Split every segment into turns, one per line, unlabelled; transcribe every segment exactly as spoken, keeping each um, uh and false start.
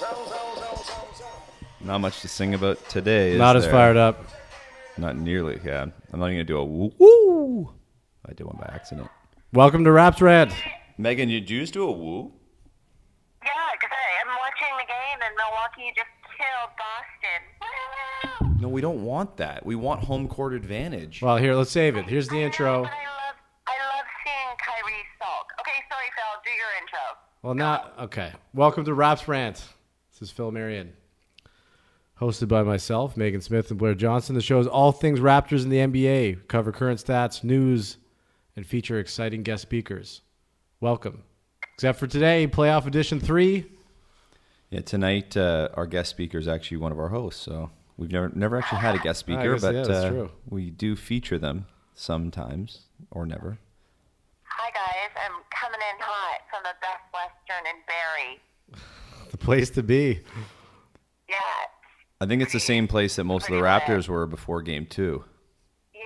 Not much to sing about today. Is
Not as
there?
fired up.
Not nearly. Yeah, I'm not even gonna do a woo woo. I did one by accident.
Welcome to Raps Rant.
Megan, you do do a woo?
Yeah, because I'm watching the game and Milwaukee just killed Boston.
No, we don't want that. We want home court advantage.
Well, here, let's save it. Here's the
I know,
intro.
but I love, I love seeing Kyrie sulk. Okay, sorry, Phil. Do your intro.
Well, now, okay. Welcome to Raps Rant. This is Phil Marion. Hosted by myself, Megan Smith, and Blair Johnson. The show is all things Raptors in the N B A. Cover current stats, news, and feature exciting guest speakers. Welcome. Except for today, Playoff Edition three.
Yeah, tonight uh, our guest speaker is actually one of our hosts. So we've never never actually had a guest speaker,
guess,
but
yeah, that's
uh,
true.
we do feature them sometimes or never.
Hi, guys. I'm coming in hot from the Best Western in Barrie.
The place to be.
Yeah.
I think it's the same place that most of the
Pretty
Raptors were before Game Two.
Yeah.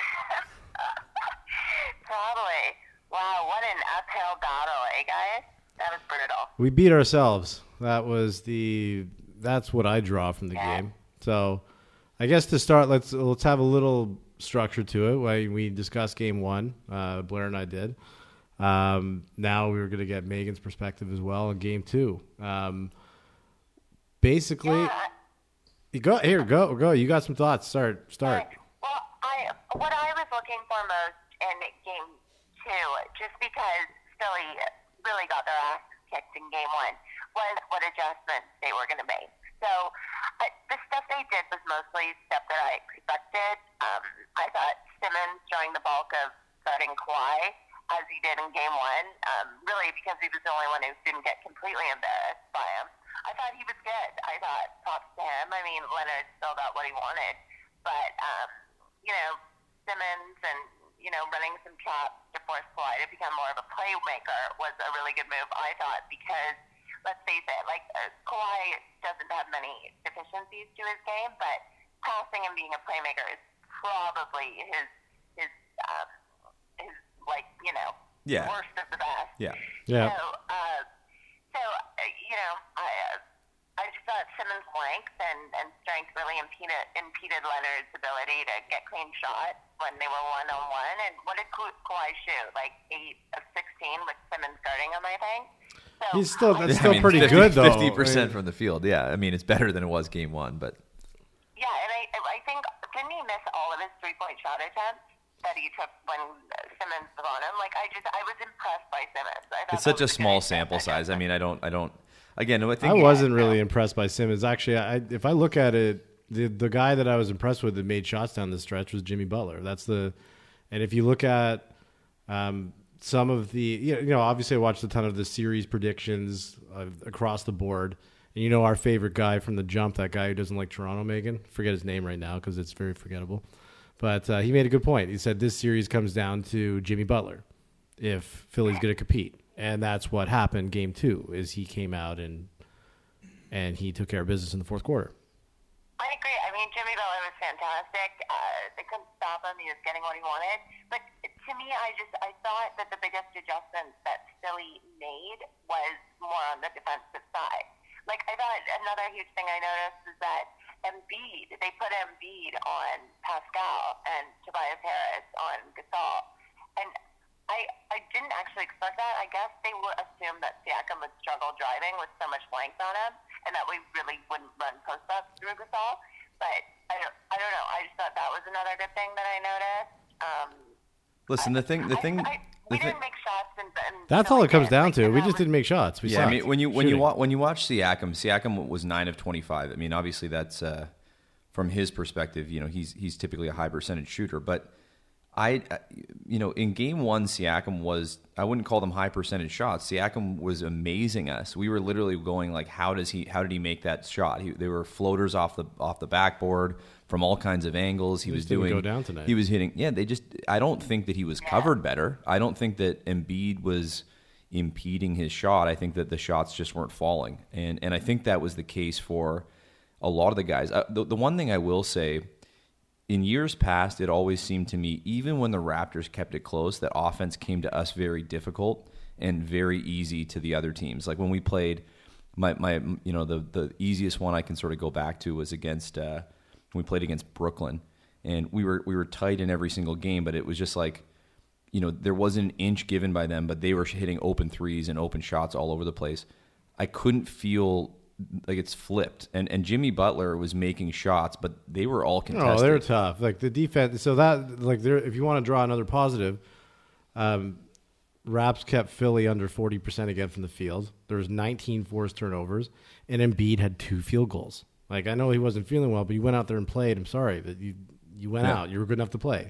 Probably. Wow, what an uphill battle, eh, guys? That was brutal.
We beat ourselves. That was the. That's what I draw from the
Yeah.
game. So, I guess to start, let's let's have a little structure to it. Why we discussed game one. Uh, Blair and I did. Um, now we were going to get Megan's perspective as well on game two. Um, basically,
Yeah.
you go here. Go go. You got some thoughts. Start start.
Well, I what I was looking for most in game two, just because Philly really got their ass kicked in game one, was what adjustments they were going to make. So uh, the stuff they did was mostly stuff that I expected. Um, I thought Simmons throwing the bulk of guarding Kawhi, as he did in game one, um, really because he was the only one who didn't get completely embarrassed by him. I thought he was good. I thought props to him. I mean, Leonard still got what he wanted. But, um, you know, Simmons and, you know, running some chops to force Kawhi to become more of a playmaker was a really good move, I thought, because, let's face it, like, uh, Kawhi doesn't have many deficiencies to his game, but passing and being a playmaker is probably his, his, um, his like, you know,
Yeah.
worst of the best.
Yeah.
Yeah.
So, uh, so uh, you know, I uh, I just thought Simmons' length and, and strength really impeded impeded Leonard's ability to get clean shots when they were one on one. And what did Ka- Kawhi shoot? Like eight of sixteen with Simmons guarding him, I think. So
He's still
I-
that's still pretty
fifty,
good though.
Fifty percent
I mean,
from the field. Yeah, I mean it's better than it was Game One, but
yeah, and I I think didn't he miss all of his three point shot attempts that he took when Simmons was on him? Like I just I was impressed by Simmons. I thought
it's such
that
a
was
small
good
sample size. I mean, I don't, I don't. Again, I think
I wasn't really impressed by Simmons. Actually, I, if I look at it, the the guy that I was impressed with that made shots down the stretch was Jimmy Butler. That's the, and if you look at um, some of the, you know, obviously I watched a ton of the series predictions uh, across the board, and you know our favorite guy from the jump, that guy who doesn't like Toronto, Megan. Forget his name right now because it's very forgettable, but uh, he made a good point. He said this series comes down to Jimmy Butler if Philly's going to compete. And that's what happened game two, is he came out and and he took care of business in the fourth quarter.
I agree. I mean, Jimmy Butler was fantastic. Uh, they couldn't stop him. He was getting what he wanted. But to me, I just I thought that the biggest adjustment that Philly made was more on the defensive side. Like, I thought another huge thing I noticed is that Embiid, they put Embiid on Pascal and Tobias Harris on Gasol. And I, I didn't actually expect that. I guess they would assume that Siakam would struggle driving with so much length on him, and that we really wouldn't run post-ups through Gasol. But I don't, I don't know. I just thought that was another good thing that I noticed. Um,
listen. The thing, the
I,
thing,
I,
the
we
thing.
didn't make shots, and, and
That's all
Philly
it comes
did.
down
Like,
to.
and
We
that
just
was-
didn't make shots. We
Yeah, I
sucked.
mean when you when you
Shooting.
wa- when you watch Siakam, Siakam was nine of twenty-five. I mean, obviously that's uh, from his perspective. You know, he's he's typically a high percentage shooter, but I, uh, you know, in game one, Siakam was, I wouldn't call them high percentage shots. Siakam was amazing us. We were literally going like, how does he, how did he make that shot? He, they were floaters off the off the backboard from all kinds of angles. He
Just
was
didn't
doing,
go down tonight.
he was hitting. Yeah, they just, I don't think that he was covered better. I don't think that Embiid was impeding his shot. I think that the shots just weren't falling. And, and I think that was the case for a lot of the guys. Uh, the, the one thing I will say, in years past, it always seemed to me, even when the Raptors kept it close, that offense came to us very difficult and very easy to the other teams. Like when we played my my you know the the easiest one I can sort of go back to was against uh, we played against Brooklyn, and we were we were tight in every single game, but it was just like, you know, there wasn't an inch given by them, but they were hitting open threes and open shots all over the place. I couldn't feel like it's flipped, and and Jimmy Butler was making shots, but they were all contested.
Oh, they're tough. Like the defense. So that like there, if you want to draw another positive, um, Raps kept Philly under forty percent again from the field. There was nineteen forced turnovers, and Embiid had two field goals. Like, I know he wasn't feeling well, but you went out there and played. I'm sorry, but you you went
yeah.
out. You were good enough to play.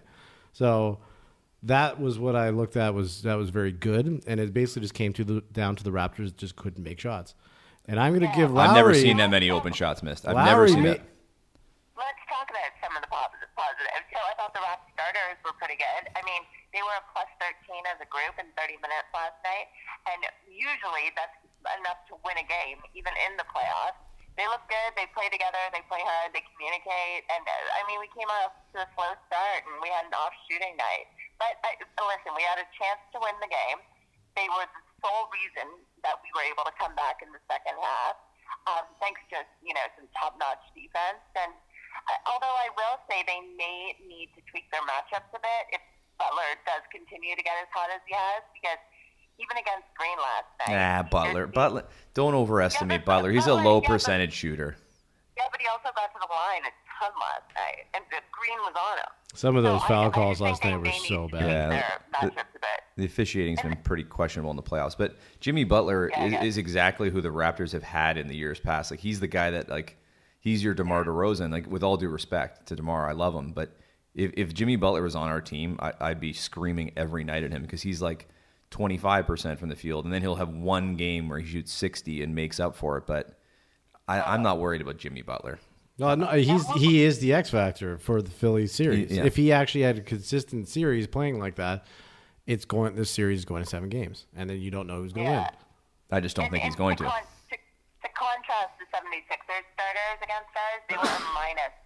So that was what I looked at. Was that was very good, and it basically just came to the down to the Raptors just couldn't make shots. And I'm going to give Lowry.
I've never seen that many open shots missed. I've
Lowry
never seen
ma-
that.
Let's talk about some of the positive positives. So I thought the Raps starters were pretty good. I mean, they were a plus thirteen as a group in thirty minutes last night, and usually that's enough to win a game, even in the playoffs. They look good. They play together. They play hard. They communicate. And, uh, I mean, we came off to a slow start, and we had an off shooting night. But, uh, listen, we had a chance to win the game. They were the sole reason that we were able to come back in the second half, um, thanks to, you know, some top-notch defense. And uh, although I will say they may need to tweak their matchups a bit if Butler does continue to get as hot as he has, because even against Green last night.
Nah, Butler. Butler. Don't overestimate
yeah,
Butler. He's a
Butler,
low
yeah,
percentage shooter.
Yeah, but he also got to the line a ton last night, and Green was on him.
Some of those
so
foul
I,
calls
I
last night were
they
so bad.
Yeah,
their
the,
matchups a bit.
the officiating's been pretty questionable in the playoffs. But Jimmy Butler
Yeah,
is,
yeah.
is exactly who the Raptors have had in the years past. Like, he's the guy that, like, he's your DeMar DeRozan. Like, with all due respect to DeMar, I love him, but if if Jimmy Butler was on our team, I, I'd be screaming every night at him, because he's like twenty-five percent from the field, and then he'll have one game where he shoots sixty and makes up for it. But I, I'm not worried about Jimmy Butler.
No, no, he's he is the X factor for the Philly series.
Yeah.
If he actually had a consistent series playing like that, it's going. This series is going to seven games, and then you don't know who's going to
Yeah.
win.
I just don't
And-
think he's
and
going
to.
to.
Con- to. To contrast the seventy-sixers starters against us, they were a minus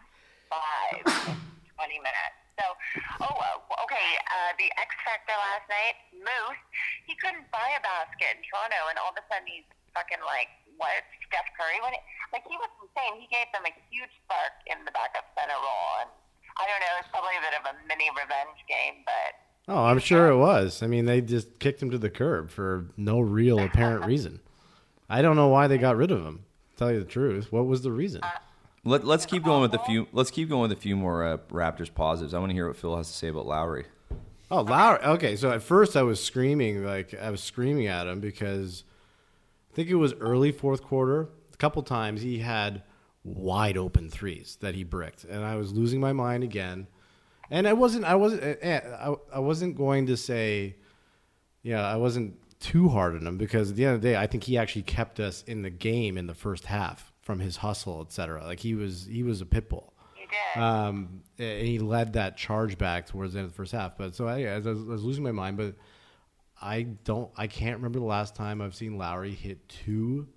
five in twenty minutes. So, oh, uh, okay, uh, the X factor last night, Moose, he couldn't buy a basket in Toronto, and all of a sudden he's fucking like, what, Steph Curry? When it, like, he was insane. He gave them a huge spark in the backup center role, and I don't know, it's probably a bit of a mini revenge game, but...
Oh, I'm sure it was. I mean, they just kicked him to the curb for no real apparent reason. I don't know why they got rid of him. To tell you the truth, what was the reason?
Let, let's keep going with a few. Let's keep going with a few more uh, Raptors positives. I want to hear what Phil has to say about Lowry.
Oh, Lowry. Okay, so at first I was screaming, like I was screaming at him because I think it was early fourth quarter. A couple times he had wide open threes that he bricked, and I was losing my mind again. And I wasn't. I wasn't. I, I wasn't going to say, yeah, I wasn't too hard on him, because at the end of the day, I think he actually kept us in the game in the first half from his hustle, et cetera. Like he was, he was a pit bull.
He did.
Um, and he led that charge back towards the end of the first half. But so I, I, was, I was losing my mind, but I don't, I can't remember the last time I've seen Lowry hit two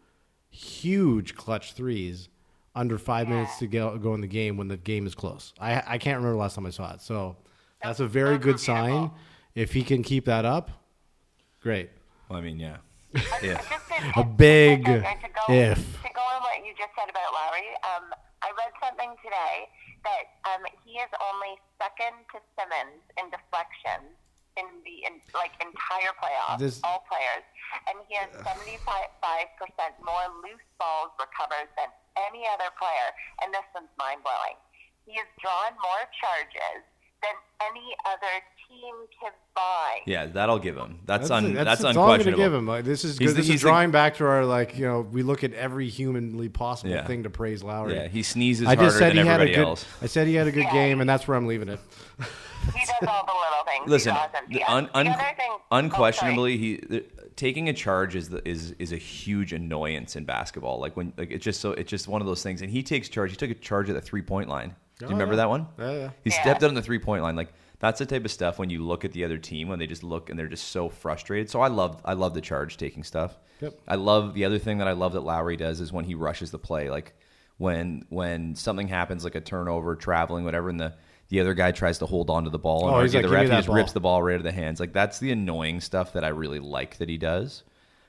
huge clutch threes under five yeah. minutes to go, go in the game when the game is close. I, I can't remember the last time I saw it. So that's, that's a very good sign. If he can keep that up, great.
Well, I mean, yeah.
Yeah.
A big
to go,
if.
To go on what you just said about Lowry, um, I read something today that um, he is only second to Simmons in deflections in the in, like entire playoffs,
This,
all players, and he has seventy-five percent more loose balls recovered than any other player, and this one's mind-blowing. He has drawn more charges than any other team can buy.
Yeah, that'll give him. That's
That's,
un,
that's,
that's,
that's all I'm
unquestionable.
going to give him. Like, this is
He's
good.
the-
This
he's
is
the-
drawing back to our, like, you know, we look at every humanly possible
Yeah.
thing to praise Lowry.
Yeah, he sneezes
I
harder
just said
than
he had a
everybody
good.
else.
I said he had a good
Yeah.
game, and that's where I'm leaving it.
He does all the little things.
Listen,
He's awesome.
the
Yeah.
un, un,
the other thing,
unquestionably, he the, taking a charge is the, is is a huge annoyance in basketball. Like when like it's just so it's just one of those things. And he takes charge. He took a charge at the three point line. Do you
Oh,
remember
yeah.
that one?
Yeah, yeah.
He
Yeah.
stepped out on the three point line. Like that's the type of stuff when you look at the other team when they just look and they're just so frustrated. So I love I love the charge taking stuff.
Yep.
I love the other thing that I love that Lowry does is when he rushes the play. Like when when something happens like a turnover, traveling, whatever, and the the other guy tries to hold on to the ball and
Oh, he's
argue
like,
the
"Give me
ref, he
that
just
ball."
rips the ball right out of the hands. Like that's the annoying stuff that I really like that he does.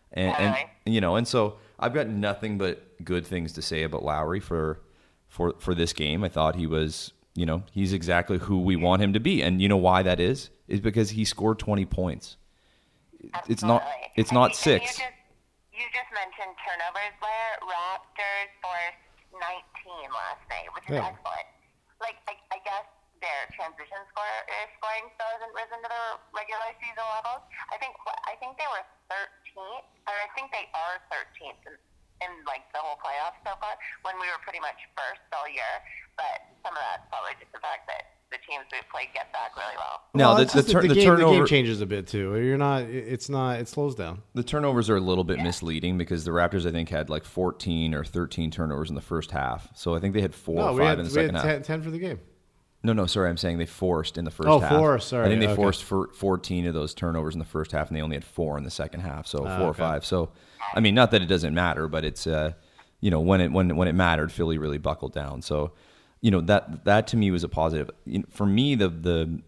And,
Totally.
and you know, and so I've got nothing but good things to say about Lowry for for for this game. I thought he was, you know, he's exactly who we want him to be. And you know why that is? Is because he scored twenty points. It's not
Absolutely.
it's
And
not
you-
six.
And you just you just mentioned turnovers there. Raptors forced nineteen last night, which is
Yeah.
excellent. Like I, I guess their transition score uh, scoring still hasn't risen to their regular season levels. I think I think they were thirteenth, or I think they are thirteenth in, in like the whole playoffs so far. When we were pretty much first all year, but some of that's probably just the fact that the teams we've played get back really well.
Now, the,
it's
the,
just
tur-
the,
the
game, the
turnover
game changes a bit too. You're not. It's not. It slows down.
the turnovers are a little bit misleading because the Raptors, I think, had like fourteen or thirteen turnovers in the first half. So I think they had four
No,
or
we
five
had,
in the
we had
second half.
ten, ten for the game.
No, no, sorry, I'm saying they forced in the first
Oh,
half.
forced, sorry,
I think they
okay.
forced for fourteen of those turnovers in the first half, and they only had four in the second half, so
Ah,
four or
okay.
five. So, I mean, not that it doesn't matter, but it's uh, you know, when it when when it mattered, Philly really buckled down. So, you know, that that to me was a positive. You know, for me, the the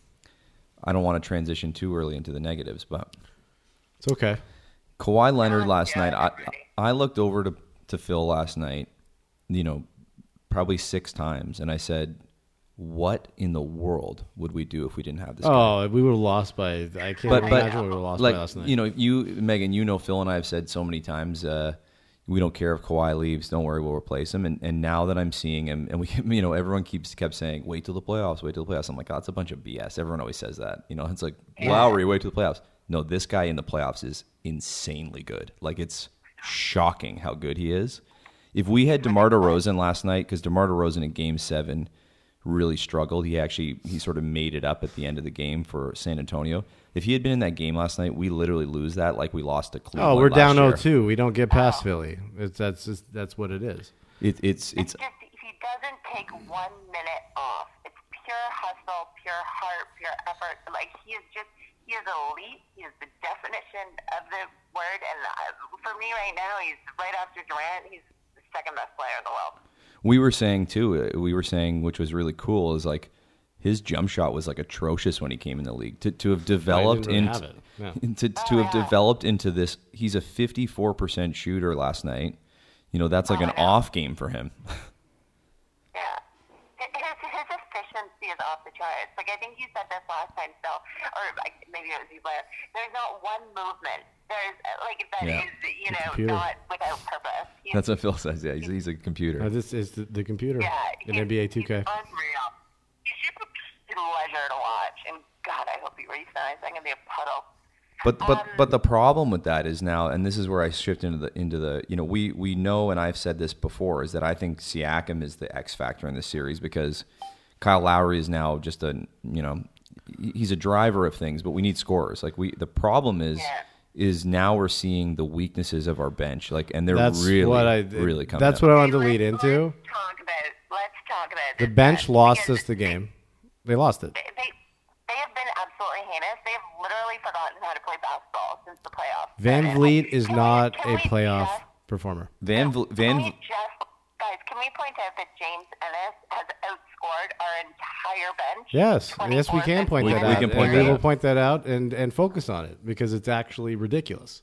I don't want to transition too early into the negatives, but
It's okay.
Kawhi Leonard last
Yeah,
night. I
that's right.
I looked over to to Phil last night, you know, probably six times, and I said, "What in the world would we do if we didn't have this guy?"
Oh, we would have lost by. I can't
But but
imagine we would have lost
like
by last night.
you know, you Megan, you know, Phil and I have said so many times, uh, we don't care if Kawhi leaves. Don't worry, we'll replace him. And and now that I'm seeing him, and we, you know, everyone keeps kept saying, "Wait till the playoffs, wait till the playoffs." I'm like, oh, that's a bunch of B S. Everyone always says that. You know, it's like Lowry, wait till the playoffs. No, this guy in the playoffs is insanely good. Like it's shocking how good he is. If we had DeMar DeRozan last night, because DeMar DeRozan in Game Seven really struggled. He actually he sort of made it up at the end of the game for San Antonio. If he had been in that game last night, we literally lose that like we lost to Cleveland.
oh, we're
last
down
year.
oh two. We don't get past Philly. It's, that's just, that's what it is.
It, it's
It's
it's
just he doesn't take one minute off. It's pure hustle, pure heart, pure effort. Like he is just he is elite. He is the definition of the word. And uh, for me right now, he's right after Durant. He's the second best player in the world.
we were saying too. uh, We were saying, which was really cool, is like his jump shot was like atrocious when he came in the league. To to have developed
really
into
have it. Yeah.
to, to have developed into this, he's a fifty-four percent shooter last night. You know, that's like an off game for him.
Yeah. His, his efficiency is off the charts. Like, I think you said this last time, Phil, or like, maybe it was you, Blair. There's not one movement. There's, uh, like, that
Yeah.
is, you know,
computer.
not without purpose. He's,
That's what Phil says. Yeah, he's, he's a computer.
Uh, this is the, the computer
yeah,
in
he's,
N B A two K.
He's unreal. He's just a pleasure to watch. And, God, I hope he resigns. I'm going to be a puddle.
But but
Um,
but the problem with that is now, and this is where I shift into the into the you know we we know, and I've said this before, is that I think Siakam is the X factor in this series because Kyle Lowry is now just a you know he's a driver of things, but we need scorers. Like we the problem is
Yeah.
is now we're seeing the weaknesses of our bench, like and they're
That's
really
what I.
really coming.
That's
out.
what I wanted to
Let's-
lead into.
Let's talk about, let's talk about
The
this
bench
bench,
lost
because
us the game. They lost it.
They, they, they have been absolutely heinous. They have literally forgotten how to play basketball since the playoffs.
Van
started.
Vliet is
Can we-
not
can
a
we
playoff
just-
performer.
Van Vl- Van.
Can we just, guys, can we point out that James Ennis has outscored our entire bench?
Yes, yes, we can point
We-
that
we
out.
can point
and
that
we will
out.
point that out and, and focus on it because it's actually ridiculous.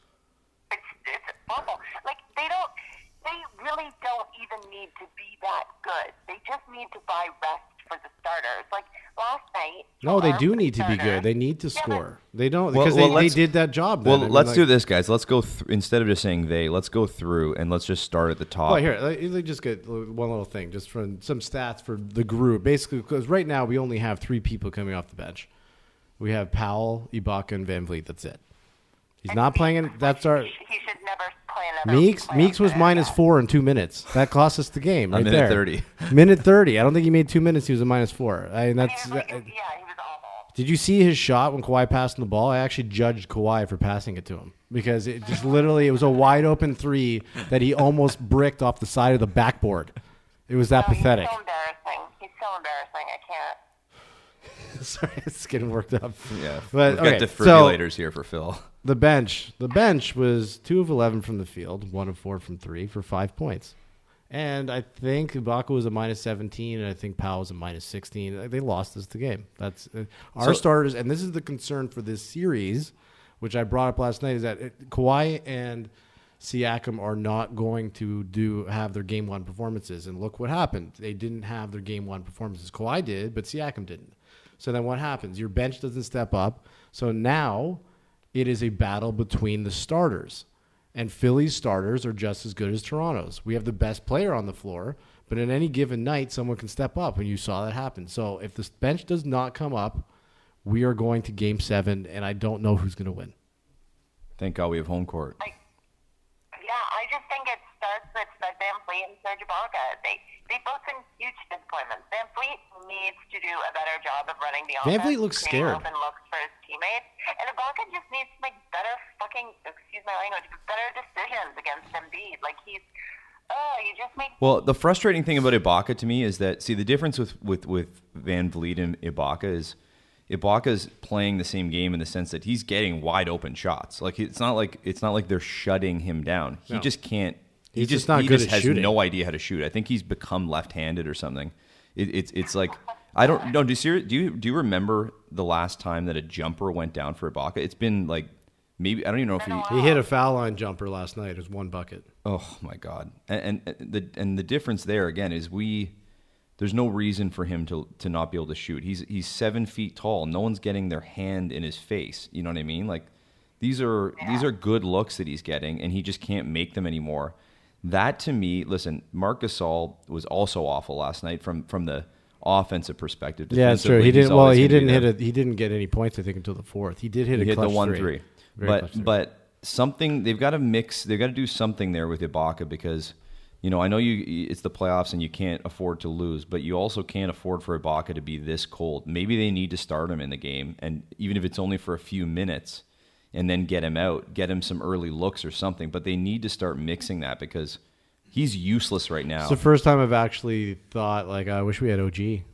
It's, it's awful. Like, they don't, they really don't even need to be that good. They just need to buy rest for the starters. Like, last night.
No, they
our
do need to be
starter-
good. They need to
Yeah, but-
score. They don't
Well-
because
well,
they, they
let's-
did that job.
Well,
then. I mean,
let's
like-
do this, guys. Let's go th- instead of just saying they. Let's go through and let's just start at the top.
Well, here, let let me just get one little thing, just from some stats for the group. Basically, because right now we only have three people coming off the bench. We have Powell, Ibaka, and Van Vliet. That's it. He's not playing. In, that's our
He should never play another.
Meeks.
playoff
Meeks was
game.
minus four in two minutes. That cost us the game.
A
Right
minute
there.
thirty.
Minute thirty. I don't think he made two minutes. He was a minus four. I mean,
He
that's.
was like,
uh,
yeah, he was awful.
Did you see his shot when Kawhi passed him the ball? I actually judged Kawhi for passing it to him because it just literally it was a wide open three that he almost bricked off the side of the backboard. It was that
No,
pathetic.
He's so embarrassing. He's so embarrassing. I can't.
Sorry, it's getting worked up.
Yeah,
But,
we've
okay,
got
so-
defibrillators here for Phil.
The bench. The bench was two of eleven from the field, one of four from three for five points. And I think Ibaka was a minus seventeen, and I think Powell was a minus sixteen. They lost us the game. That's uh, our
So-
starters, and this is the concern for this series. which I brought up last night, is that it, Kawhi and Siakam are not going to do have their game one performances. And look what happened. They didn't have their game one performances. Kawhi did, but Siakam didn't. So then what happens? Your bench doesn't step up. So now it is a battle between the starters. And Philly's starters are just as good as Toronto's. We have the best player on the floor, but in any given night, someone can step up, and you saw that happen. So if the bench does not come up, we are going to game seven, and I don't know who's going to win.
Thank God we have home court.
Like, yeah, I just think it starts with Fred VanVleet and Serge Ibaka. They they both been huge disappointments. VanVleet needs to do a better job of running the offense.
VanVleet looks scared.
Open looks for his teammates, and Ibaka just needs to make better fucking excuse my language, better decisions against Embiid. Like he's. Oh, you just make.
Well, the frustrating thing about Ibaka to me is that, see, the difference with, with, with VanVleet and Ibaka is Ibaka's playing the same game in the sense that he's getting wide open shots. Like it's not like it's not like they're shutting him down. He
No.
just can't. He
He's
just,
just not
he
good
just
at
has
shooting.
no idea how to shoot. I think he's become left-handed or something. It, it's it's like I don't know. Do you, see- do you do you remember the last time that a jumper went down for Ibaka? It's been like maybe I don't even know if he.
He hit a foul line jumper last night. It was one bucket.
Oh my God! And, and the and the difference there again is we. There's no reason for him to to not be able to shoot. He's he's seven feet tall. No one's getting their hand in his face. You know what I mean? Like these are yeah. these are good looks that he's getting, and he just can't make them anymore. That to me, listen, Marc Gasol was also awful last night from from the offensive perspective.
Yeah, it's true. He didn't. Well, he didn't hit it. He didn't get any points. I think until the fourth. He did hit
he
a
hit
clutch
the one
three.
three.
Very
but
clutch three.
but something they've got to mix. They've got to do something there with Ibaka because. You know, I know you. It's the playoffs and you can't afford to lose, but you also can't afford for Ibaka to be this cold. Maybe they need to start him in the game, and even if it's only for a few minutes, and then get him out, get him some early looks or something. But they need to start mixing that because he's useless right now.
It's the first time I've actually thought, like, I wish we had O G.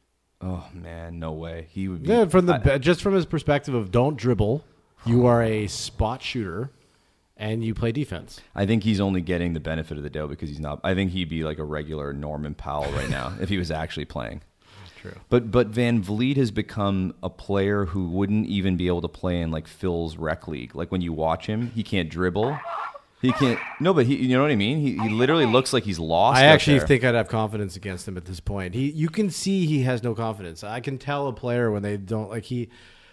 Oh man, no way. He would be.
Yeah, from the
I,
just from his perspective of don't dribble, you are a spot shooter. And you play defense.
I think he's only getting the benefit of the doubt because he's not. I think he'd be like a regular Norman Powell right now if he was actually playing.
True.
But but VanVleet has become a player who wouldn't even be able to play in like Phil's rec league. Like when you watch him, he can't dribble. He can't. No, but he. You know what I mean? He he literally looks like he's lost.
I actually
there.
think I'd have confidence against him at this point. He, you can see he has no confidence. I can tell a player when they don't like he.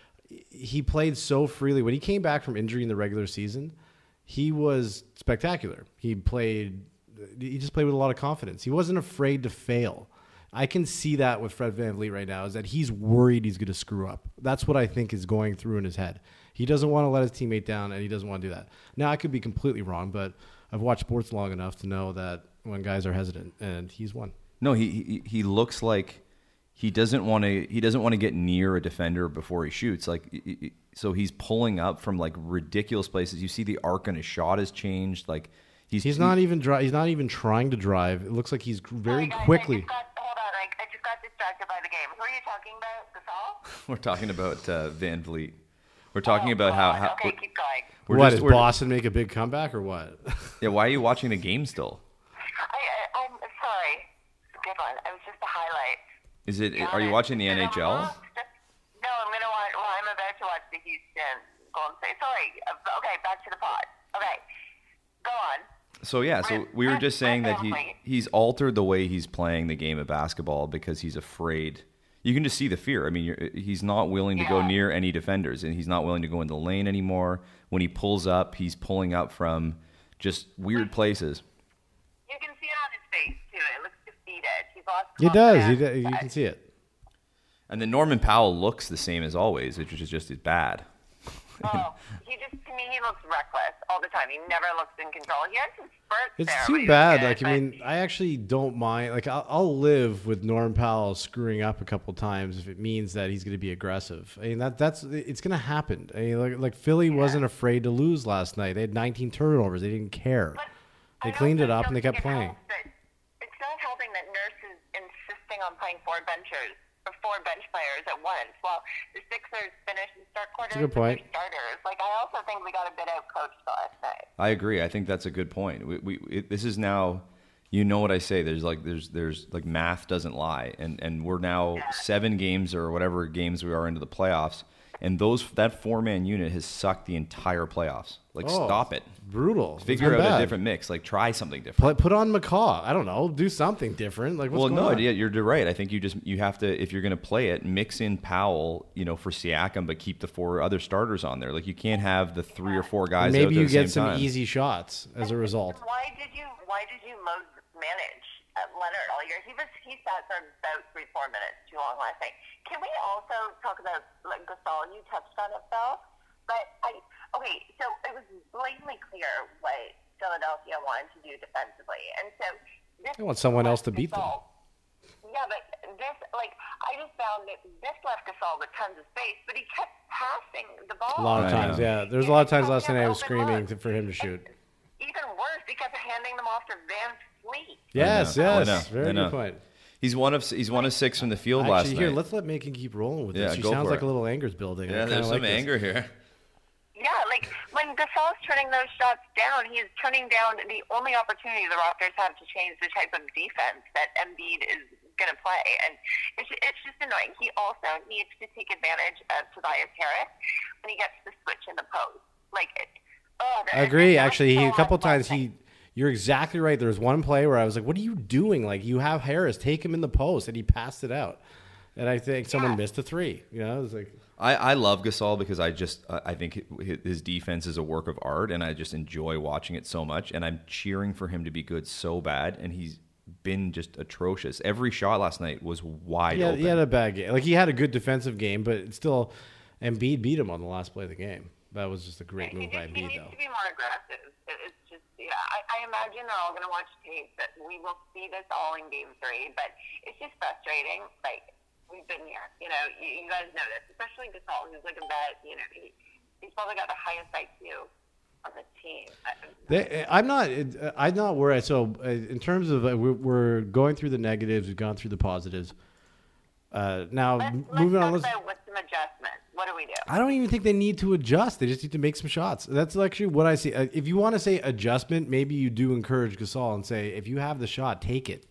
He played so freely when he came back from injury in the regular season. He was spectacular. He played. He just played with a lot of confidence. He wasn't afraid to fail. I can see that with Fred VanVleet right now is that he's worried he's going to screw up. That's what I think is going through in his head. He doesn't want to let his teammate down, and he doesn't want to do that. Now, I could be completely wrong, but I've watched sports long enough to know that when guys are hesitant, and he's one.
No, he he, he looks like he doesn't want to. He doesn't want to get near a defender before he shoots. Like. He, So he's pulling up from like ridiculous places. You see the arc on his shot has changed. Like he's
he's not even dri- he's not even trying to drive. It looks like he's very
Sorry, guys,
quickly.
I just got, hold on, I, I just got distracted by the game. Who are you talking about? Gasol?
We're talking about uh, VanVleet. We're talking
Oh,
about how,
God.
how
Okay,
we're,
keep going.
we're
What
just,
is
we're-
Boston make a big comeback or what?
Yeah, why are you watching the game still?
I, I, I'm sorry. It's a good one. It was just a highlight.
Is it?
Got
Are you
it.
watching the
And
N
I'm
H L?
lost. No, I'm gonna watch. Well, I'm about to watch the Houston Golden State. Sorry. Uh, Okay, back to the pod. Okay, go on.
So yeah, so we were just saying that he he's altered the way he's playing the game of basketball because he's afraid. You can just see the fear. I mean, you're, he's not willing to go
Yeah.
near any defenders, and he's not willing to go in the lane anymore. When he pulls up, he's pulling up from just weird places.
You can see it on his face too. It looks defeated. He's lost.
He does. He
confidence.
does. You can see it.
And then Norman Powell looks the same as always, which is just as bad.
Oh, he just to me he looks reckless all the time. He never looks in control. He had some spurts
It's
there. but
too
he was
bad.
good,
Like I
but-
mean, I actually don't mind. Like I'll, I'll live with Norm Powell screwing up a couple times if it means that he's going to be aggressive. I mean that that's it's going to happen. I mean, like, like Philly wasn't afraid to lose last night. They had nineteen turnovers. They didn't care.
But
They
I
cleaned
also
it up
don't
and they kept
think it
playing.
helps that- It's not helping that Nurse is insisting on playing four benchers or four bench players at once. Well, the Sixers finished in start quarters
That's a good point.
with their starters. Like I also think we got a bit out coached last night.
I agree. I think that's a good point. We, we it, this is now, you know what I say. There's like there's there's like math doesn't lie, and and we're now
Yeah.
seven games or whatever games we are into the playoffs. And those that four-man unit has sucked the entire playoffs. Like,
Oh,
stop it.
Brutal.
Figure
It's
out
been
a
bad.
different mix. Like, try something different.
Play, put on McCaw. I don't know. Do something different. Like, what's
Well,
going
no,
on?
yeah, you're right. I think you just you have to, if you're going to play it, mix in Powell, you know, for Siakam, but keep the four other starters on there. Like, you can't have the three or four guys. out
Maybe
there
you
at the
get
same
some
time.
easy shots as a result.
Why did you Why did you mo- manage uh, Leonard all year? He was he sat for about three four minutes too long last night. Can we also talk about like Gasol? You touched on it, Phil, but I okay. So it was blatantly clear what Philadelphia wanted to do defensively, and so this
They want someone else to beat them.
Gasol- Yeah, but this, like, I just found that this left Gasol with tons of space, but he kept passing the ball.
A lot of
I
times,
know.
yeah. There's a lot of times last night I was screaming to, for him to shoot.
Even worse, he kept handing them off to Van Fleet.
Yes,
I know.
yes.
I know.
Very
I know.
good point.
He's one of he's one of six from the field last
Actually, here,
night.
let's let Megan keep rolling with
Yeah,
this. She
go
sounds
for
like
it.
a little anger's building. I
Yeah,
kinda
there's
like
some
this.
anger here.
Yeah, like when Gasol's turning those shots down, he's turning down the only opportunity the Raptors have to change the type of defense that Embiid is going to play, and it's it's just annoying. He also needs to take advantage of Tobias Harris when he gets the switch in the post. Like, it, oh,
I agree. Actually, he a couple times he. You're exactly right. There was one play where I was like, "What are you doing? Like, you have Harris, take him in the post," and he passed it out. And I think someone
Yeah.
missed a three. You know, it was like,
I, I love Gasol because I just I I think his defense is a work of art, and I just enjoy watching it so much. And I'm cheering for him to be good so bad, and he's been just atrocious. Every shot last night was wide
yeah,
open.
he had a bad game. Like, he had a good defensive game, but it's still, Embiid beat him on the last play of the game. That was just a great
He,
move by
he
Embiid,
needs
though.
to be more aggressive. It, it's just, yeah, I, I imagine they're all going to watch tape, that we will see this all in game three, but it's just frustrating. Like, we've been here, you know, you, you guys know this, especially Gasol, who's like a vet, you know, he, he's probably got the highest I Q on the team.
They, I'm not. I'm not where I. So uh, in terms of uh, we're, we're going through the negatives, we've gone through the positives. Uh, now
Let's, let's
moving
talk
on. Let's,
about with some adjustments. What do we do?
I don't even think they need to adjust. They just need to make some shots. That's actually what I see. Uh, If you want to say adjustment, maybe you do encourage Gasol and say, if you have the shot, take it.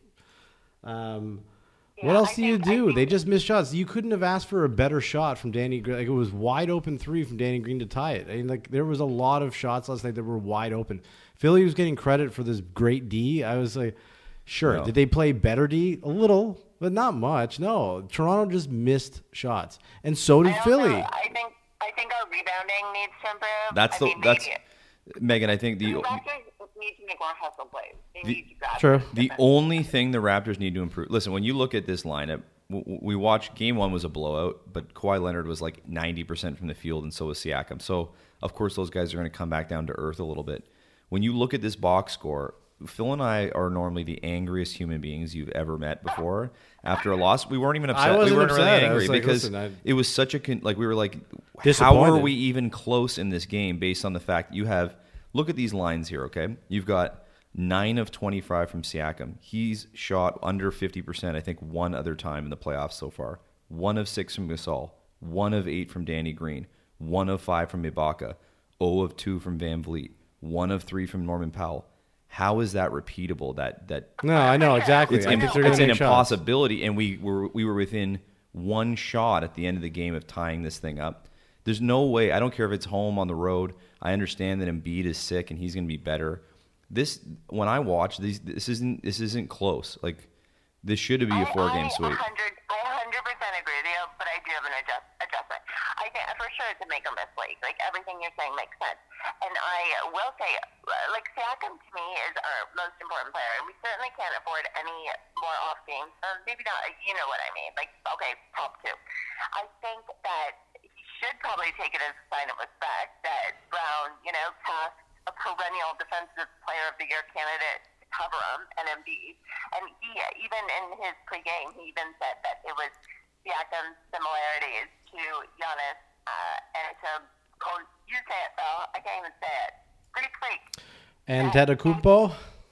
Um, what
Yeah,
else
I
do you
think- I
do?
think-
They just missed shots. You couldn't have asked for a better shot from Danny Green. Like, it was wide open three from Danny Green to tie it. I mean, like, there was a lot of shots last night that were wide open. Philly was getting credit for this great D. I was like, sure.
No.
Did they play better D? A little, but not much. No, Toronto just missed shots, and so did
I don't
Philly.
know. I think I think our rebounding needs to improve.
That's
I
the
mean,
that's
maybe-
Megan. I think
the
the
Raptors need to make more hustle plays. They
The-
need to grab
Sure.
the
the
defense.
only thing the Raptors need to improve. Listen, when you look at this lineup, w- w- we watched game one was a blowout, but Kawhi Leonard was like ninety percent from the field, and so was Siakam. So of course those guys are going to come back down to earth a little bit. When you look at this box score, Phil and I are normally the angriest human beings you've ever met before. After a loss, we weren't even upset.
I wasn't
we weren't
upset.
really
I
angry
was like,
because
listen, I-
it was such a con- like we were like, how
Disappointed.
are we even close in this game based on the fact you have look at these lines here, okay? You've got nine of twenty-five from Siakam. He's shot under fifty percent, I think, one other time in the playoffs so far. One of six from Gasol. One of eight from Danny Green. One of five from Ibaka. zero of two from Van Vliet. One of three from Norman Powell. How is that repeatable? That that
No, I know exactly.
it's,
I
im-
think they're
it's
gonna
an
make shots.
impossibility, and we were we were within one shot at the end of the game of tying this thing up. There's no way. I don't care if it's home on the road. I understand that Embiid is sick and he's going to be better. This when I watch these, this isn't this isn't close. Like this should be a four game
I,
sweep.
I one hundred I one hundred percent agree with you, but I do have an adjust, adjustment. I think for sure it's a make or miss league. Like everything you're saying makes sense. And I will say, uh, like Siakam to me is our most important player, and we certainly can't afford any more off games. Um, maybe not. You know what I mean? Like okay, top two. I think that he should probably take it as a sign of respect that Brown, you know, tasked a perennial defensive player of the year candidate to cover him and Embiid. And he, even in his pregame, he even said that it was Siakam's similarities to Giannis uh, and to Col- you say it, Phil. I can't even say it. Greek freak.
And Tetakupo?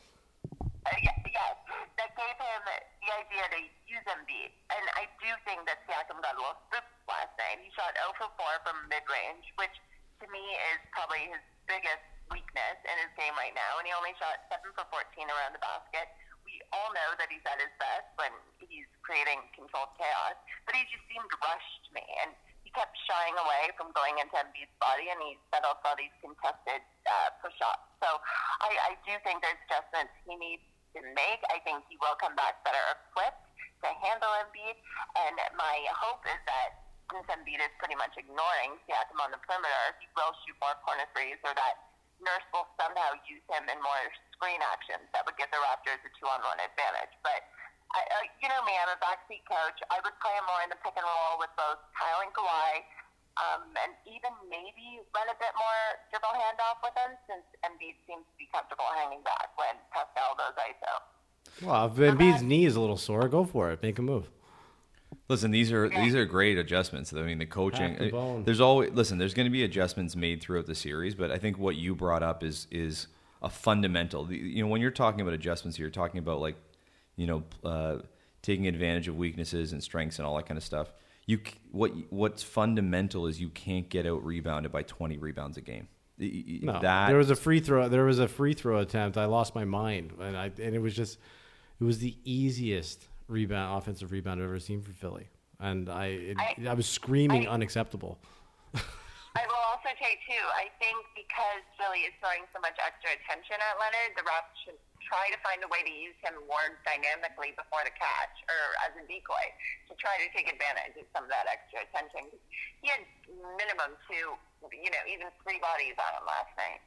Uh, yeah, yes, that gave him the idea to use Embiid. And I do think that Siakam got a little spooked last night. He shot zero for four from mid-range, which to me is probably his biggest weakness in his game right now. And he only shot seven for fourteen around the basket. We all know that he's at his best when he's creating controlled chaos, but he just seemed rushed to me. And he kept shying away from going into Embiid's body, and he settled for all these contested uh, push shots. So I, I do think there's adjustments he needs to make. I think he will come back better equipped to handle Embiid, and my hope is that since Embiid is pretty much ignoring Siakam on the perimeter, he will shoot more corner threes, or that Nurse will somehow use him in more screen actions that would give the Raptors a two-on-one advantage. But, I, uh, you know me, I'm a backseat coach. I would play him more in the pick and roll with both Kyle and Kawhi, um, and even maybe run a bit more dribble handoff with him, since Embiid seems to be comfortable hanging back when Pascal goes I S O.
Well, if Embiid's knee is a little sore, go for it. Make a move.
Listen, these are these are great adjustments. I mean, the coaching.
The
there's always listen. There's going to be adjustments made throughout the series, but I think what you brought up is is a fundamental. You know, when you're talking about adjustments, you're talking about like, you know, uh, taking advantage of weaknesses and strengths and all that kind of stuff. You what what's fundamental is you can't get out rebounded by twenty rebounds a game.
No,
that,
there was a free throw. There was a free throw attempt. I lost my mind, and I and it was just, it was the easiest rebound, offensive rebound I've ever seen for Philly, and I it, I, I was screaming I, unacceptable.
I will also say too, I think because Philly is throwing so much extra attention at Leonard, the Raps should try to find a way to use him more dynamically before the catch, or as a decoy, to try to take advantage of some of that extra attention. He had minimum two, you know, even three bodies on him last night.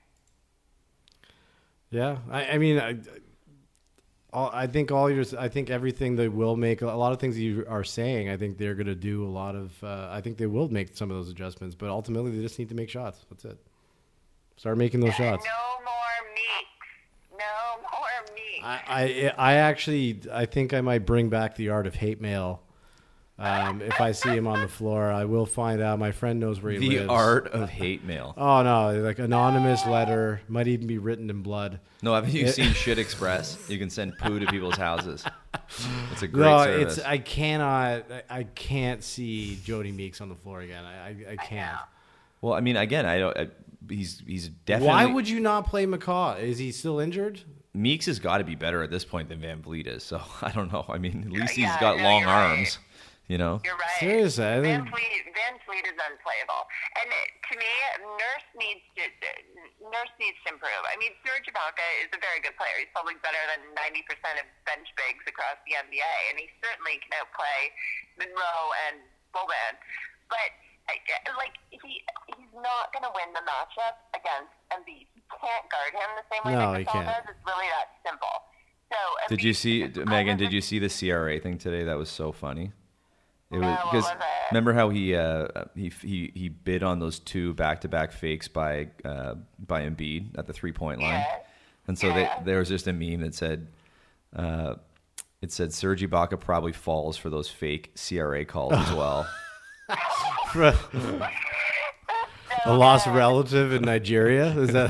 Yeah, I, I mean, I, all, I think all your, I think everything they will make, a lot of things you are saying, I think they're going to do a lot of, uh, I think they will make some of those adjustments, but ultimately they just need to make shots. That's it. Start making those
yeah,
shots.
No more Meeks. No more Meeks.
I, I, I actually, I think I might bring back the art of hate mail. Um, if I see him on the floor, I will find out. My friend knows where he
the
lives.
The art of hate mail.
Oh, no. Like anonymous letter. Might even be written in blood.
No, haven't you it, seen Shit Express? You can send poo to people's houses. It's a great
no,
service.
It's, I cannot. I, I can't see Jody Meeks on the floor again. I, I, I can't.
Well, I mean, again, I don't. I, he's he's definitely.
Why would you not play McCaw? Is he still injured?
Meeks has got to be better at this point than Van Vliet is. So I don't know. I mean, at least
yeah,
he's got
no,
long
you're
arms.
Right.
You know?
You're right.
Seriously, I
Van
think...
Vliet, Van Vliet is unplayable. And to me, Nurse needs to Nurse needs to improve. I mean, Serge Ibaka is a very good player. He's probably better than ninety percent of bench bigs across the N B A, and he certainly can outplay Monroe and Boban. But, like, he he's not going to win the matchup against Embiid. You can't guard him the same way
no,
that Gasol does. It's really that simple. So,
did you see, Megan, did you see the C R A thing today? That was so funny. It
no,
was,
what was it?
Remember how he, uh, he he he bid on those two back-to-back fakes by uh, by Embiid at the three-point line?
Yeah.
And so
yeah.
they, there was just a meme that said, uh, it said, Serge Ibaka probably falls for those fake C R A calls as well.
so a lost relative in Nigeria? Is that...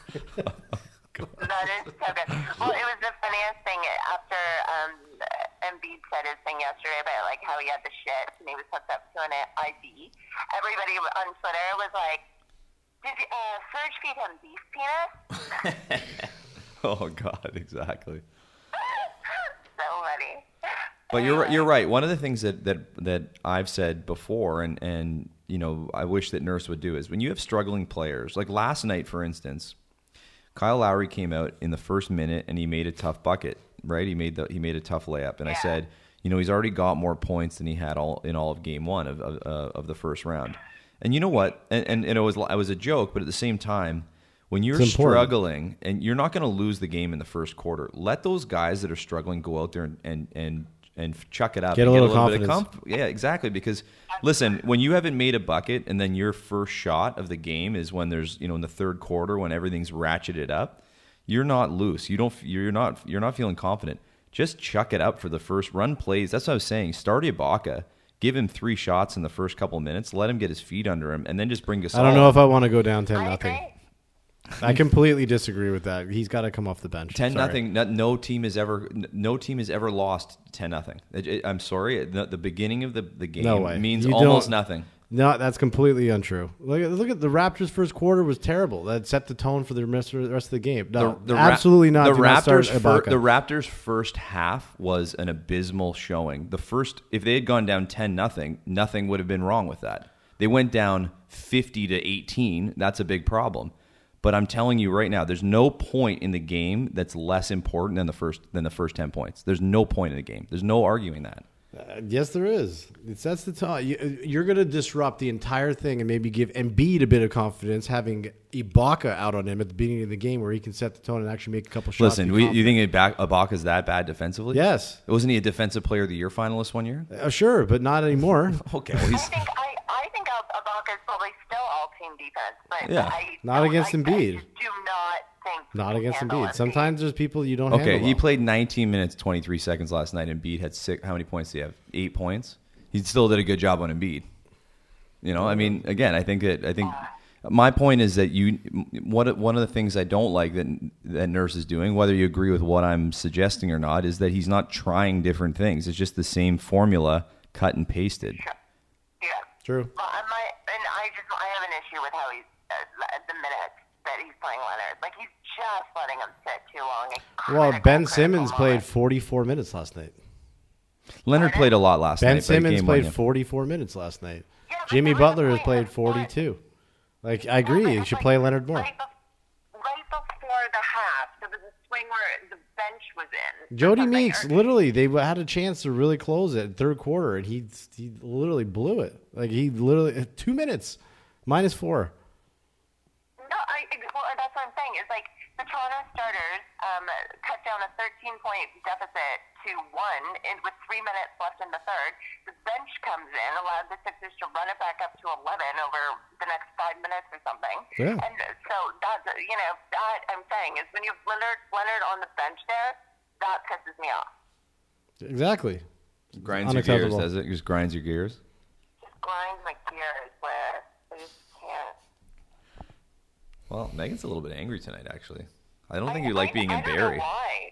That is so good. Well, it was the funniest thing after um, Embiid said his thing yesterday about like how he had the shit and he was hooked up to an I V. Everybody on Twitter was like, "Did uh, Serge feed him beef penis?"
Oh God, exactly.
So funny.
But you're you're right. One of the things that, that, that I've said before, and, and you know, I wish that Nurse would do, is when you have struggling players, like last night, for instance. Kyle Lowry came out in the first minute and he made a tough bucket, right? He made the he made a tough layup, and
yeah.
I said, you know, he's already got more points than he had all in all of game one of of, uh, of the first round. And you know what? And, and and it was it was a joke, but at the same time, when you're struggling and you're not going to lose the game in the first quarter, let those guys that are struggling go out there and and and, and chuck it up.
Get
and
a little
get a little
confidence.
bit of comf- yeah, exactly. Because listen, when you haven't made a bucket and then your first shot of the game is when there's, you know, in the third quarter when everything's ratcheted up, you're not loose. You don't. You're not. You're not feeling confident. Just chuck it up for the first run plays. That's what I was saying. Start Ibaka. Give him three shots in the first couple minutes. Let him get his feet under him, and then just bring Gasol.
I don't know if I want to go down ten nothing.
I,
I completely disagree with that. He's got to come off the bench.
Ten nothing. No, no team has ever. No team has ever lost ten nothing. I'm sorry. The, the beginning of the, the game
no way.
means
You
almost
don't-
nothing.
No, that's completely untrue. Look at look at the Raptors' first quarter was terrible. That set the tone for the rest of the, rest of the game. No,
The, the
absolutely
Ra-
not.
The
Do not start
Raptors, fir-
Ibaka.
the Raptors' first half was an abysmal showing. The first, if they had gone down ten nothing, nothing would have been wrong with that They went down fifty to eighteen. That's a big problem. But I'm telling you right now, there's no point in the game that's less important than the first than the first ten points. There's no point in the game. There's no arguing that.
Uh, yes, there is. It sets the tone. You, you're going to disrupt the entire thing and maybe give Embiid a bit of confidence, having Ibaka out on him at the beginning of the game where he can set the tone and actually make a couple shots.
Listen, we, you think Ibaka's that bad defensively?
Yes.
Wasn't he a Defensive Player of the Year finalist one year?
Uh, sure, but not anymore.
Okay. Well,
I
he's,
think I, I think Ibaka is probably still all team defense, but
Yeah.
I
Not
don't-
against
I,
Embiid.
I just do not think
Not
he
against
can handle
Embiid. Sometimes there's people you don't
okay,
handle
he
well.
played nineteen minutes, twenty-three seconds last night. Embiid had six. How many points did he have? Eight points. He still did a good job on Embiid. You know, I mean, again, I think that I think my point is that you what one of the things I don't like that that Nurse is doing, whether you agree with what I'm suggesting or not, is that he's not trying different things. It's just the same formula cut and pasted.
Sure. Yeah.
True.
Well, I might, and I just I have an issue with how he's uh, the minutes that he's playing Leonard. Like he's just letting him sit too long. It's
Well,
critical,
Ben
critical
Simmons played
moment.
forty-four minutes last night.
Leonard played a lot last
Ben
night. but
Simmons
game
played
won, yeah.
forty-four minutes last night.
Yeah, but
Jimmy
there was a
Butler has
point
played
where-
forty-two. Like, I
Yeah,
agree.
but
You
it's
should
like
play Leonard more.
Right, bef- right before the half, there was a swing where the bench was in.
Jody
Something,
Meeks,
or-
literally, they had a chance to really close it third quarter, and he he literally blew it. Like, he literally, two minutes, minus four.
No, I, well, that's what I'm saying. Is like the Toronto starters um, cut down a thirteen-point deficit to one in, with three minutes left in the third. The bench comes in, allowed the Sixers to run it back up to eleven over the next five minutes or something.
Yeah.
And so that's you know that I'm saying is when you have Leonard Leonard on the bench there, that pisses me off.
Exactly.
Grinds your gears,
Unacceptable.
does it? Just grinds your gears.
Just grinds my gears where I just can't.
Well, Megan's a little bit angry tonight, actually. I don't think
I-
you like
I-
being in
I don't
Barrie.
know why.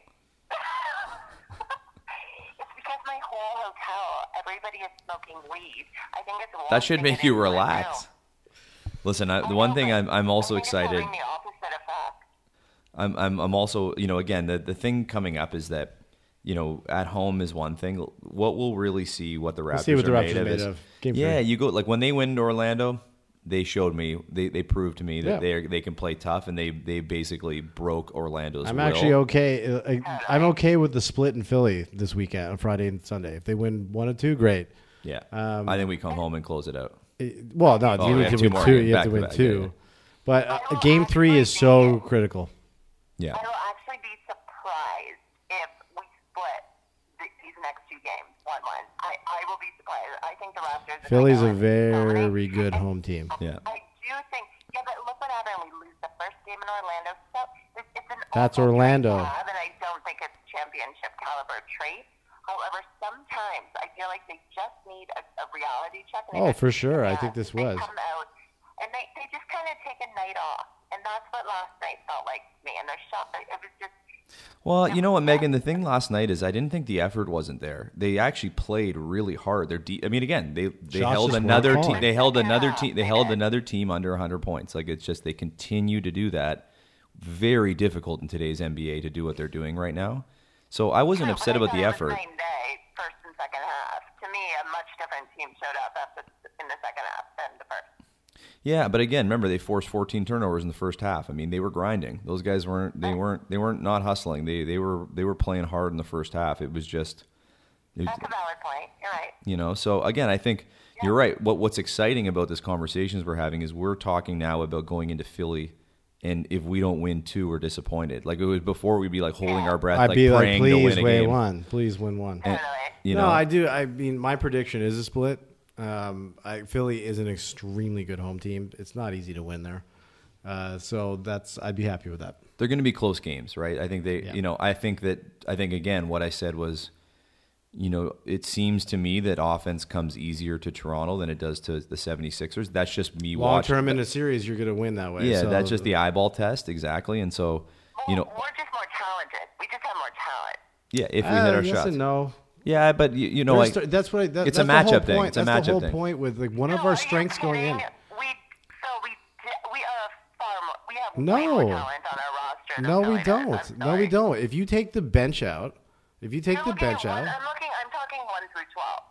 It's because my whole hotel, everybody is smoking weed. I think it's
That should make you relax. Listen, I,
I
the one
know,
thing
but
I'm I'm also
I think it's
excited.
having the opposite effect.
I'm I'm I'm also, you know, again, the the thing coming up is that, you know, at home is one thing. What we'll really see what the Raptors
see what the
are
Raptors
made of
are made
is,
of. Game
yeah,
three.
you go like when they win to Orlando, they showed me, they they proved to me that
Yeah.
they they can play tough, and they they basically broke Orlando's.
I'm
will.
actually okay. uh, I- I'm okay with the split in Philly this weekend, on Friday and Sunday. If they win one and two, great.
Yeah,
Um,
I think we come home and close it out.
It- well, no,
Oh,
you
we
have
have
to
two
win
more
two.
games
You have to
back to
win
back,
two.
yeah, yeah.
But uh,
I will
game three is
actually
so
be-
critical.
Yeah,
I will actually be surprised if we split th- these next two games one one. I, I will be surprised. I think the Raptors. are
Philly's
going
a
to
very
dominate.
good
And
home team.
yeah.
I do think, yeah, but look what happened. We lose the first game in Orlando. So it's, it's an
That's
awful
Orlando.
trait to have, and I don't think it's championship caliber trait. However, sometimes I feel like they just need a, a reality check. and they
Oh,
just
for
take
sure.
a
I
bath.
think this
They
was.
come out and they, they just kind of take a night off, and that's what last night felt like to me. And their shot, it was just.
Well, you know what, Megan? The thing last night is I didn't think the effort wasn't there. They actually played really hard. They're de- I mean, again, they they
Shots
held
just weren't
another team.
falling.
They held another
Yeah,
team. They
they
held
did.
another team under one hundred points. Like it's just they continue to do that. Very difficult in today's N B A to do what they're doing right now. So I wasn't
Yeah,
upset
but I
about the
thought it was
effort.
night and day, first and second half. To me, a much different team showed up after, in the second half than the first.
Yeah, but again, remember they forced fourteen turnovers in the first half. I mean, they were grinding. Those guys weren't. They weren't. They weren't not hustling. They they were they were playing hard in the first half. It was just. It,
That's a valid point. You're right.
You know, so again, I think you're right. What what's exciting about this conversations we're having is we're talking now about going into Philly, and if we don't win two, we're disappointed. Like it was before, we'd be like holding our breath,
I'd
like
be like,
praying to
please
win a
win
game.
one. Please win one.
And,
Totally.
you
no,
know,
I do. I mean, my prediction is a split. Um, I, Philly is an extremely good home team. It's not easy to win there. Uh, so that's I'd be happy with that.
they're going to be close games, right? I think they,
Yeah.
you know, I think that I think again, what I said was, you know, it seems to me that offense comes easier to Toronto than it does to the 76ers. That's just me
Long
watching.
term in a series, you're going to win that way.
Yeah,
So-
that's just the eyeball test, exactly. And so, you know,
Well, we're just more talented. We just have more talent.
yeah, if we
Uh,
hit our
yes
shots,
and no.
yeah, but you, you know,
There's
like
st- that's what I, that,
it's a
that's the whole
matchup thing.
point.
It's a
that's the
matchup
whole
thing.
point with like one of
No,
our
are you
strengths going in.
kidding? We so we di- we are far more. We have
No.
way more talent on our roster. than
No, we
Philly does. I'm
don't. No, we
sorry.
don't. If you take the bench out, if you take
You're
the
looking
bench
at one,
out,
I'm looking. I'm talking one through twelve.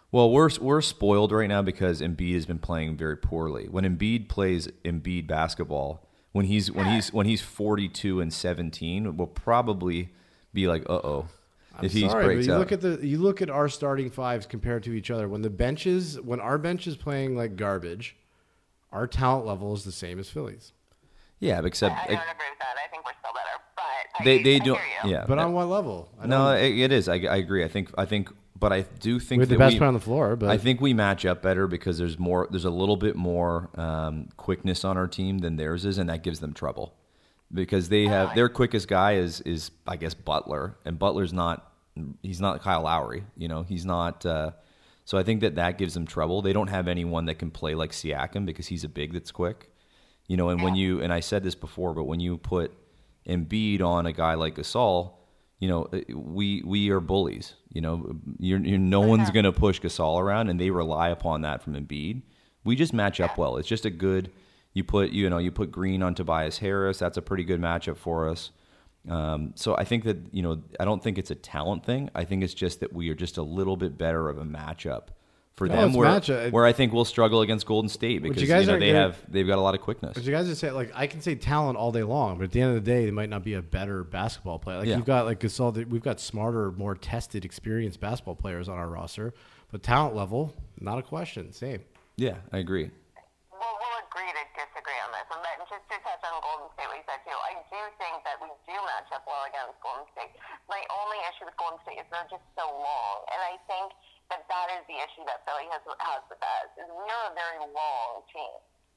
Well, we're we're spoiled right now because Embiid has been playing very poorly. When Embiid plays Embiid basketball, when he's when he's when he's forty-two and seventeen, we'll probably be like, uh oh, if he
Sorry,
breaks
but you
out.
look at the you look at our starting fives compared to each other. When the benches, when our bench is playing like garbage, our talent level is the same as Philly's.
Yeah, except
I don't agree with that. I think we're still better, but
they
I,
they
I
don't.
hear you.
Yeah,
But on what level? I
no,
don't-
it, it is. I, I agree. I think I think, but I do think
we're the
that
best
we,
player on the floor. But
I think we match up better because there's more. There's a little bit more um, quickness on our team than theirs is, and that gives them trouble because they have their quickest guy is is I guess Butler, and Butler's not. He's not Kyle Lowry. You know, he's not. Uh, so I think that that gives them trouble. They don't have anyone that can play like Siakam because he's a big that's quick. You know, and when you and I said this before, but when you put Embiid on a guy like Gasol, you know, we we are bullies. You know, you're, you're no one's going to push Gasol around, and they rely upon that from Embiid. We just match up well. It's just a good. You put you know you put Green on Tobias Harris. That's a pretty good matchup for us. Um, so I think that you know I don't think it's a talent thing. I think it's just that we are just a little bit better of a matchup for
No,
them.
it's
Where,
matchup.
where I think we'll struggle against Golden State because
you
you,
guys
know
aren't
they
gonna-
have they've got a lot of quickness.
But you guys just say like I can say talent all day long, but at the end of the day, they might not be a better basketball player. Like
Yeah.
you've got like Gasol, we've got smarter, more tested, experienced basketball players on our roster, but talent level, not a question. Same.
Yeah, I agree.
We'll, we'll agree to disagree on this. And then just to touch on Golden State, what you said too, I do think that we do match up well against Golden State. My only issue with Golden State is they're just so long. And I think that that is the issue that Philly has, has with us, is we're a very long team.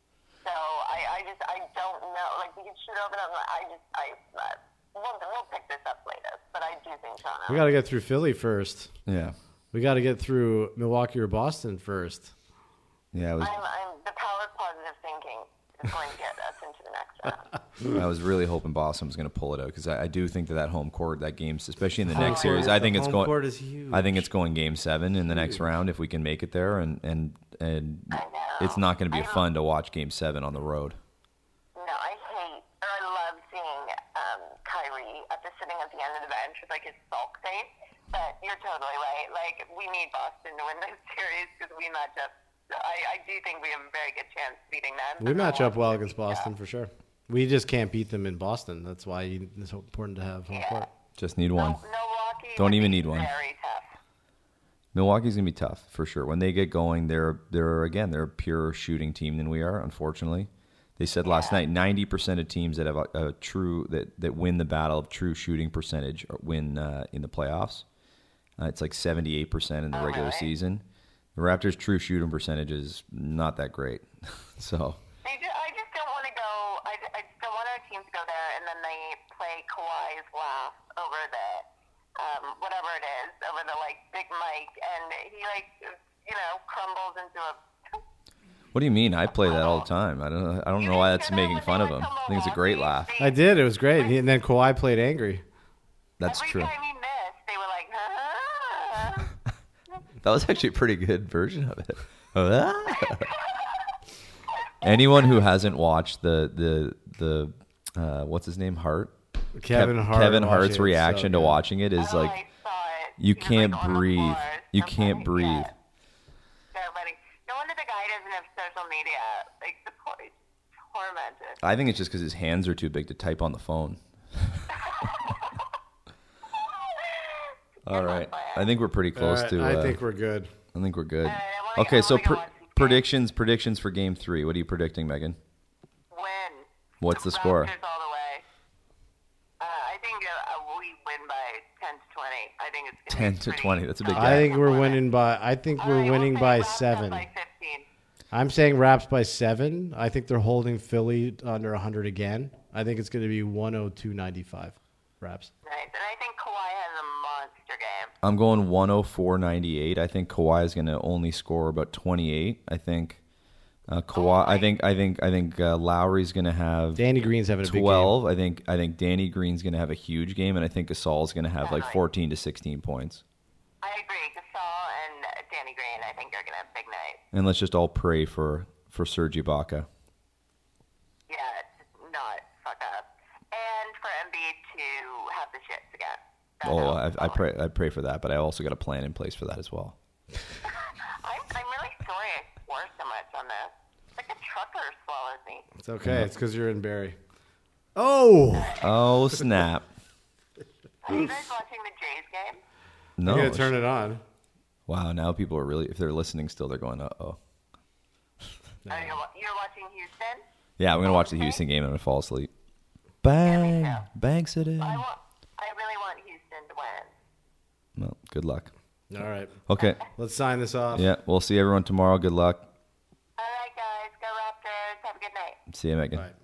So I, I just, I don't know. Like, we can shoot over them. I just, I, uh, we'll, we'll pick this up later. But I do think Toronto.
We got to get through Philly first.
Yeah,
We got to get through Milwaukee or Boston first.
yeah. It was.
I'm, I'm, the power of positive thinking is going to get us into the next round.
I was really hoping Boston was going to pull it out because I, I do think that that home court, that game, especially in the
Home
next
court-
series, I think
the
it's
home
going.
court is huge.
I think it's going Game Seven in the next round if we can make it there, and and and
I know.
it's not going to be
I know.
fun to watch Game Seven on the road.
No, I hate, or I love seeing um, Kyrie at the sitting at the end of the bench with like his sulk face. But you're totally right. Like, we need Boston to win this series because we match up. I, I do think we have a very good chance beating them.
We
but
match up well
Milwaukee's
against Boston
tough.
for sure. We just can't beat them in Boston. That's why you- it's so important to have home
Yeah.
court.
Just need one.
Mil- Milwaukee
Don't
would
even
be
need one.
Very tough.
Milwaukee's gonna be tough for sure. When they get going, they're they're again they're a pure shooting team than we are. Unfortunately, they said last night ninety percent of teams that have a, a true that, that win the battle of true shooting percentage or win uh, in the playoffs. Uh, it's like seventy eight percent in the
Oh,
regular
really?
season. The Raptors' true shooting percentage is not that great. so
They ju- I just don't want to go. I, I just don't want our team to go there and then they play Kawhi's laugh over the um, whatever it is over the like big mic, and he like you know crumbles into a.
what do you mean? I play that all the time. I don't I don't know why that's making fun of him. I think it's a great laugh.
I did. It was great. And then Kawhi played angry.
That's
Every
true.
time he missed, they were like, ah.
That was actually a pretty good version of it. Anyone who hasn't watched the the the uh, what's his name Hart,
Kevin
Kev-
Hart.
Kevin
watching
Hart's
it, so
reaction to
good.
watching it is
Oh,
like
I saw it.
you
He was,
can't
like, on the
breathe.
floor.
You
Okay,
can't breathe.
yeah. So funny. No wonder the guy doesn't have social media. Like the poor, he's tormented.
I think it's just because his hands are too big to type on the phone. All right, I think we're pretty close
All right,
to.
I
Uh,
think we're good.
I think we're good.
All right, I wanna-
Okay,
I
so
wanna go
pr-
watch these games.
predictions predictions for Game Three. What are you predicting, Megan?
Win.
What's the score?
Raptors all the way. Uh, I think uh, we win by ten to twenty. I think it's gonna
ten
be
to
pretty
twenty. That's a big
tough.
gap.
I think we're winning by. I think
All
we're
right, we'll
winning
say
by
Raptors up
seven.
By fifteen.
I'm saying Raps by seven. I think they're holding Philly under one hundred again. I think it's going to be one oh two ninety-five. Raps.
Nice. And I think Kawhi has a monster game.
I'm going one oh four ninety-eight. I think Kawhi is going to only score about twenty-eight. I think uh, Kawhi. I think I think I think uh, Lowry's going to have
Danny Green's having a big game.
twelve. I think I think Danny Green's going to have a huge game, and I think Gasol's going to have like
Definitely.
fourteen to sixteen points.
I agree. Gasol and uh, Danny Green, I think, are going to have big nights.
And let's just all pray for for Serge Ibaka.
Yeah, just not fuck up. And for Embiid to have the shits again. That
Oh,
helps
I, I
a lot.
pray I pray for that, but I also got a plan in place for that as well.
follows me.
It's okay. It's because you're in Barrie. Oh!
Oh, snap.
Are you guys watching the Jays game?
No.
I'm going to turn it on.
Wow, now people are really, if they're listening still, they're going, uh-oh.
Are you, you're watching Houston?
Yeah, I'm going to watch the Houston game and I'm going to fall asleep. Bang!
too.
Banks it in.
I want. I really want Houston to win.
Well, good luck.
All right.
Okay.
Let's sign this off.
Yeah, we'll see everyone tomorrow. Good luck.
All right, guys. Go Raptors. Have a good night.
See you, Megan.
Bye.